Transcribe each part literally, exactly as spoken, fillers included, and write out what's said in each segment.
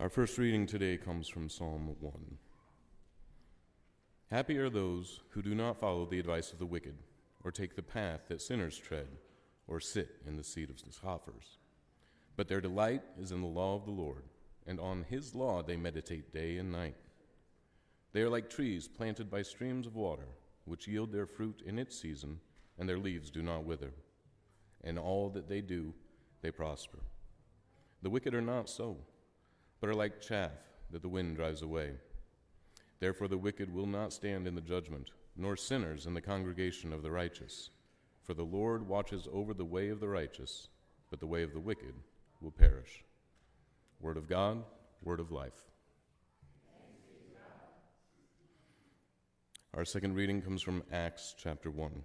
Our first reading today comes from Psalm one. Happy are those who do not follow the advice of the wicked, or take the path that sinners tread, or sit in the seat of scoffers. But their delight is in the law of the Lord, and on his law they meditate day and night. They are like trees planted by streams of water, which yield their fruit in its season, and their leaves do not wither. In all that they do, they prosper. The wicked are not so, but are like chaff that the wind drives away. Therefore the wicked will not stand in the judgment, nor sinners in the congregation of the righteous. For the Lord watches over the way of the righteous, but the way of the wicked will perish. Word of God, word of life. Our second reading comes from Acts chapter one.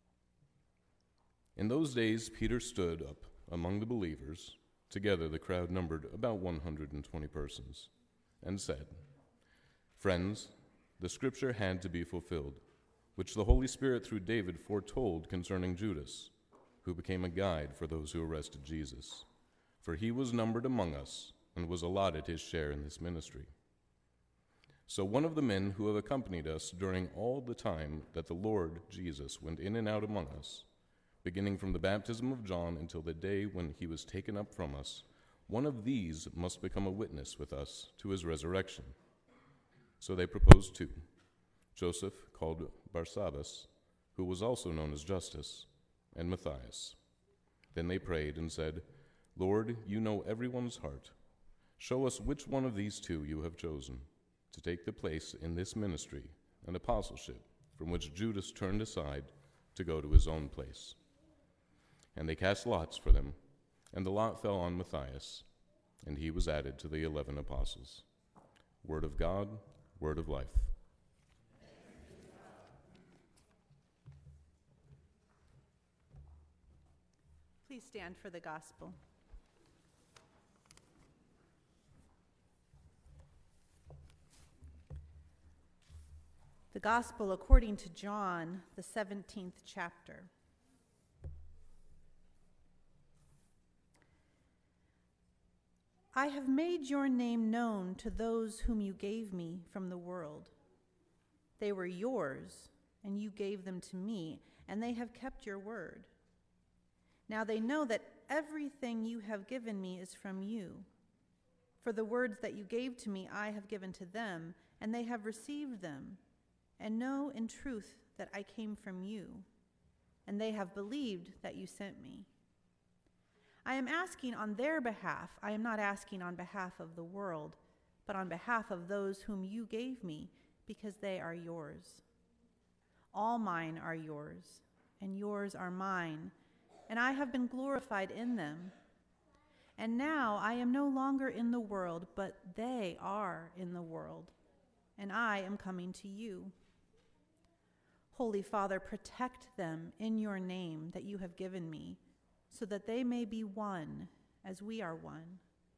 In those days Peter stood up among the believers. Together the crowd numbered about one hundred twenty persons, and said, "Friends, the scripture had to be fulfilled, which the Holy Spirit through David foretold concerning Judas, who became a guide for those who arrested Jesus. For he was numbered among us and was allotted his share in this ministry. So one of the men who have accompanied us during all the time that the Lord Jesus went in and out among us, beginning from the baptism of John until the day when he was taken up from us, one of these must become a witness with us to his resurrection." So they proposed two, Joseph, called Barsabbas, who was also known as Justus, and Matthias. Then they prayed and said, "Lord, you know everyone's heart. Show us which one of these two you have chosen to take the place in this ministry and apostleship from which Judas turned aside to go to his own place." And they cast lots for them, and the lot fell on Matthias, and he was added to the eleven apostles. Word of God, word of life. Please stand for the gospel. The gospel according to John, the seventeenth chapter. I have made your name known to those whom you gave me from the world. They were yours, and you gave them to me, and they have kept your word. Now they know that everything you have given me is from you. For the words that you gave to me I have given to them, and they have received them, and know in truth that I came from you, and they have believed that you sent me. I am asking on their behalf. I am not asking on behalf of the world, but on behalf of those whom you gave me, because they are yours. All mine are yours, and yours are mine, and I have been glorified in them. And now I am no longer in the world, but they are in the world, and I am coming to you. Holy Father, protect them in your name that you have given me, so that they may be one as we are one.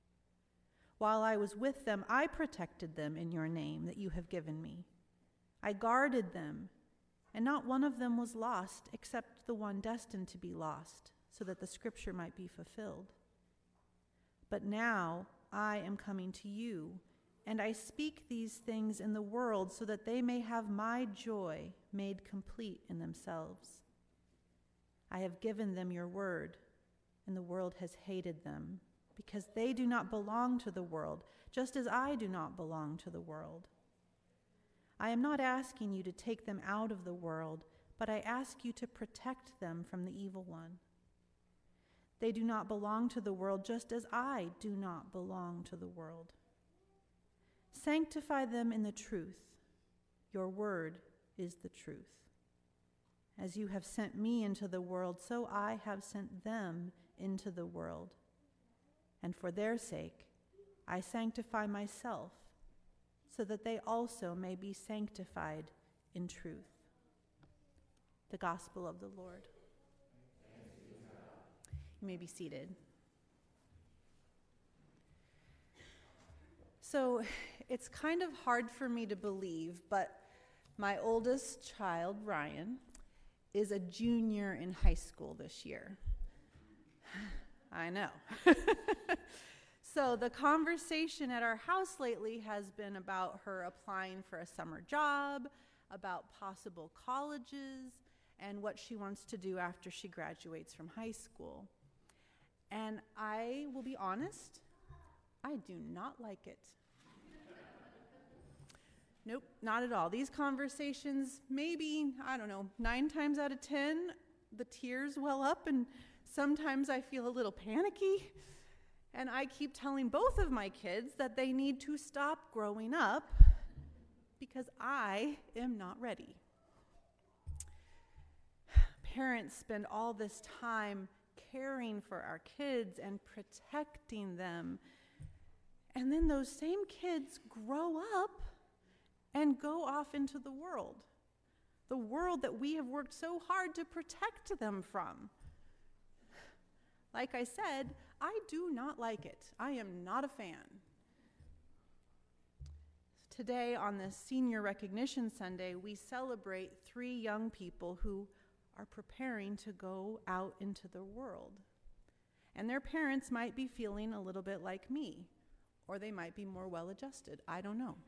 While I was with them, I protected them in your name that you have given me. I guarded them, and not one of them was lost except the one destined to be lost, so that the scripture might be fulfilled. But now I am coming to you, and I speak these things in the world so that they may have my joy made complete in themselves. I have given them your word, and the world has hated them, because they do not belong to the world, just as I do not belong to the world. I am not asking you to take them out of the world, but I ask you to protect them from the evil one. They do not belong to the world, just as I do not belong to the world. Sanctify them in the truth. Your word is the truth. As you have sent me into the world, so I have sent them into the world. And for their sake, I sanctify myself, so that they also may be sanctified in truth. The gospel of the Lord. You may be seated. So it's kind of hard for me to believe, but my oldest child, Ryan, is a junior in high school this year. I know. So the conversation at our house lately has been about her applying for a summer job, about possible colleges, and what she wants to do after she graduates from high school. And I will be honest, I do not like it. Nope, not at all. These conversations, maybe, I don't know, nine times out of ten, the tears well up, and sometimes I feel a little panicky. And I keep telling both of my kids that they need to stop growing up because I am not ready. Parents spend all this time caring for our kids and protecting them. And then those same kids grow up and go off into the world. The world that we have worked so hard to protect them from. Like I said, I do not like it. I am not a fan. Today, on this Senior Recognition Sunday, we celebrate three young people who are preparing to go out into the world. And their parents might be feeling a little bit like me, or they might be more well-adjusted. I don't know.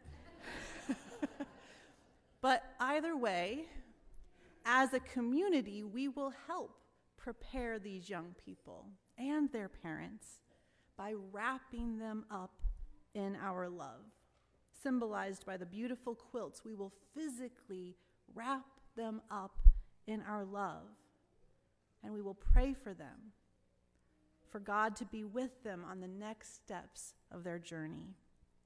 But either way, as a community, we will help prepare these young people and their parents by wrapping them up in our love. Symbolized by the beautiful quilts, we will physically wrap them up in our love, and we will pray for them, for God to be with them on the next steps of their journey.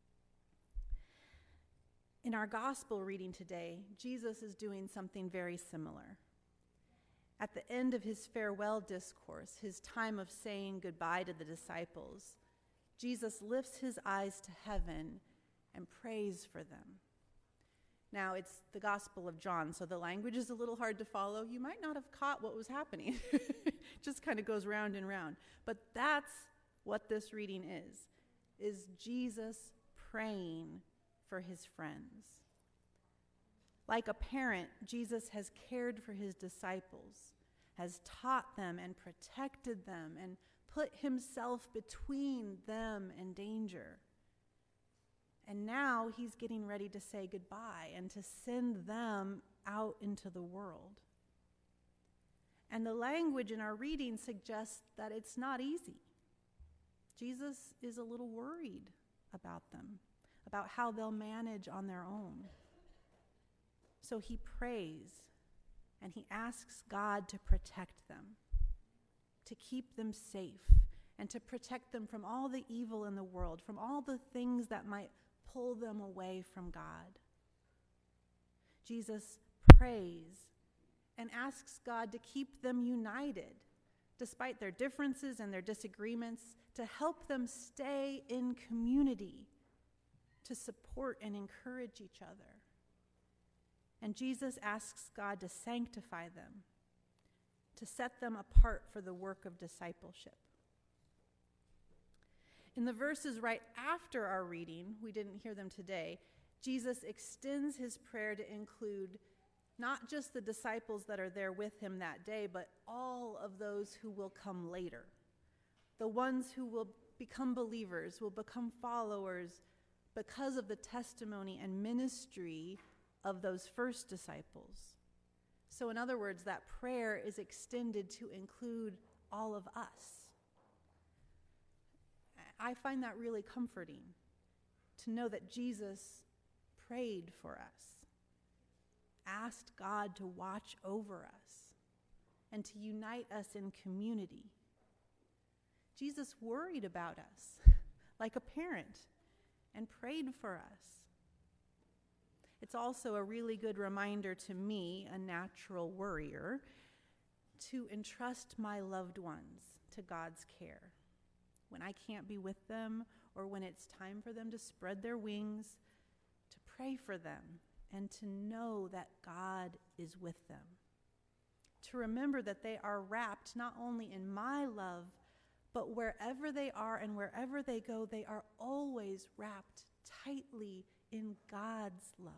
In our gospel reading today, Jesus is doing something very similar. At the end of his farewell discourse, his time of saying goodbye to the disciples, Jesus lifts his eyes to heaven and prays for them. Now, it's the Gospel of John, so the language is a little hard to follow. You might not have caught what was happening. It just kind of goes round and round. But that's what this reading is, is Jesus praying for his friends. Like a parent, Jesus has cared for his disciples, has taught them and protected them, and put himself between them and danger. And now he's getting ready to say goodbye and to send them out into the world. And the language in our reading suggests that it's not easy. Jesus is a little worried about them, about how they'll manage on their own. So he prays and he asks God to protect them, to keep them safe, and to protect them from all the evil in the world, from all the things that might pull them away from God. Jesus prays and asks God to keep them united, despite their differences and their disagreements, to help them stay in community, to support and encourage each other. And Jesus asks God to sanctify them, to set them apart for the work of discipleship. In the verses right after our reading, we didn't hear them today, Jesus extends his prayer to include not just the disciples that are there with him that day, but all of those who will come later. The ones who will become believers, will become followers because of the testimony and ministry of those first disciples. So in other words, that prayer is extended to include all of us. I find that really comforting to know that Jesus prayed for us, asked God to watch over us, and to unite us in community. Jesus worried about us like a parent and prayed for us. It's also a really good reminder to me, a natural worrier, to entrust my loved ones to God's care. When I can't be with them, or when it's time for them to spread their wings, to pray for them and to know that God is with them. To remember that they are wrapped not only in my love, but wherever they are and wherever they go, they are always wrapped tightly in God's love.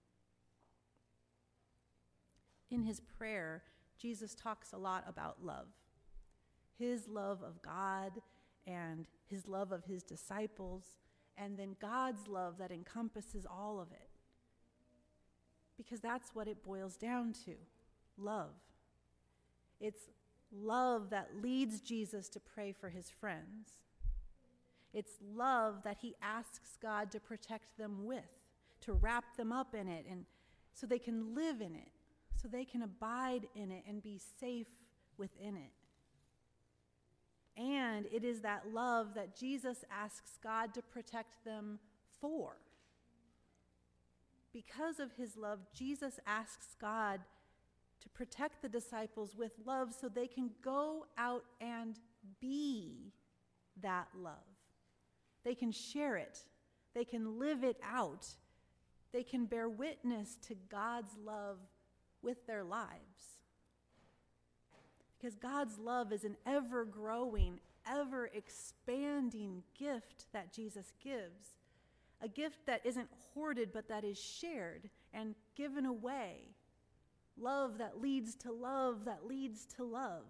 In his prayer, Jesus talks a lot about love. His love of God and his love of his disciples, and then God's love that encompasses all of it. Because that's what it boils down to, love. It's love that leads Jesus to pray for his friends. It's love that he asks God to protect them with, to wrap them up in it, and so they can live in it, so they can abide in it and be safe within it. And it is that love that Jesus asks God to protect them for. Because of his love, Jesus asks God to protect the disciples with love so they can go out and be that love. They can share it. They can live it out. They can bear witness to God's love with their lives. Because God's love is an ever-growing, ever-expanding gift that Jesus gives. A gift that isn't hoarded, but that is shared and given away. Love that leads to love that leads to love.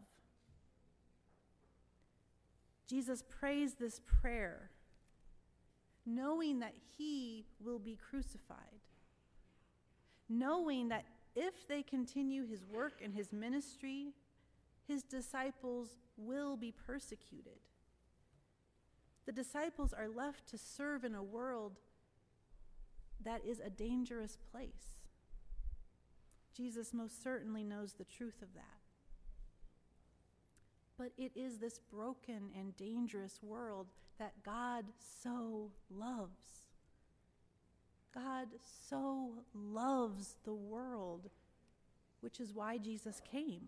Jesus prays this prayer, knowing that he will be crucified, knowing that if they continue his work and his ministry, his disciples will be persecuted. The disciples are left to serve in a world that is a dangerous place. Jesus most certainly knows the truth of that. But it is this broken and dangerous world that God so loves. God so loves the world, which is why Jesus came.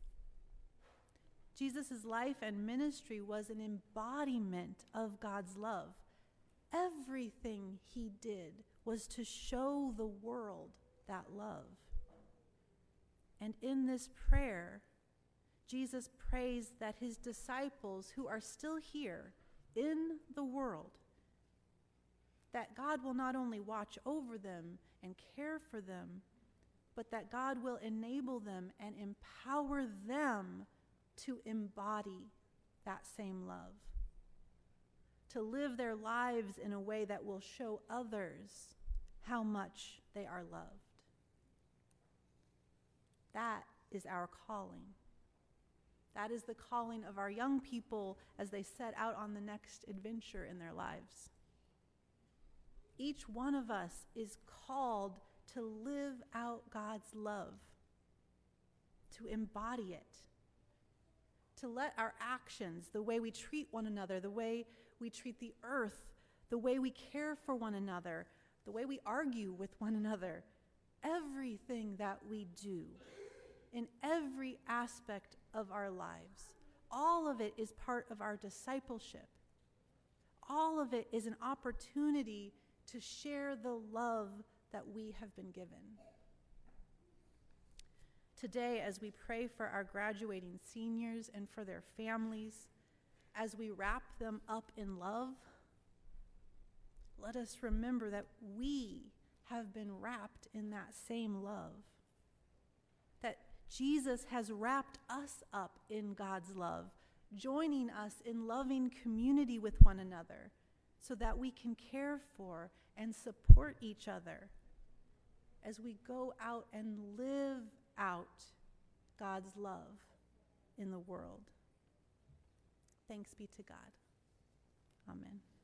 Jesus' life and ministry was an embodiment of God's love. Everything he did was to show the world that love. And in this prayer, Jesus prays that his disciples who are still here in the world, that God will not only watch over them and care for them, but that God will enable them and empower them to embody that same love, to live their lives in a way that will show others how much they are loved. That is our calling. That is the calling of our young people as they set out on the next adventure in their lives. Each one of us is called to live out God's love, to embody it, to let our actions, the way we treat one another, the way we treat the earth, the way we care for one another, the way we argue with one another, everything that we do, in every aspect of our lives, all of it is part of our discipleship. All of it is an opportunity to share the love that we have been given. Today, as we pray for our graduating seniors and for their families, as we wrap them up in love, let us remember that we have been wrapped in that same love. That Jesus has wrapped us up in God's love, joining us in loving community with one another so that we can care for and support each other as we go out and live out God's love in the world. Thanks be to God. Amen.